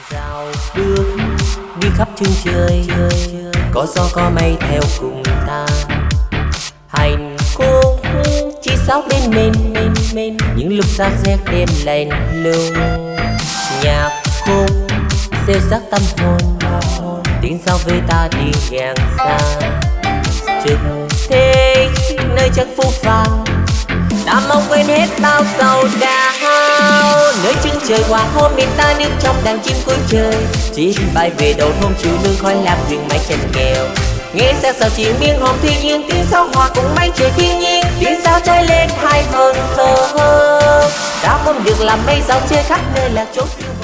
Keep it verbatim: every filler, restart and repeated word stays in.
Dạo bước đi khắp chân trời, có gió có mây theo cùng ta. Hành khúc chỉ sóc bên mình, mình những lúc xác rét đêm lạnh lùng. Nhạc khúc xêu sắc tâm hồn, tiếng sao với ta đi ngang xa. Trực thế nơi chắc phũ phàng, ta mong quên hết bao sầu đau. Nơi chân trời hoàng hôn miền ta nước trong đàn chim cuối trời, chỉ bay về đầu thôn chiều nương khói lam rừng mái chân nghèo. Nghe sao sao chiều miên hồn thiên nhiên, tiếng sao hòa cùng mây trời thiên nhiên, tiếng sao trôi lên hai hồn thơ. Ta không được làm mây sao chơi khắp nơi là chốn phiêu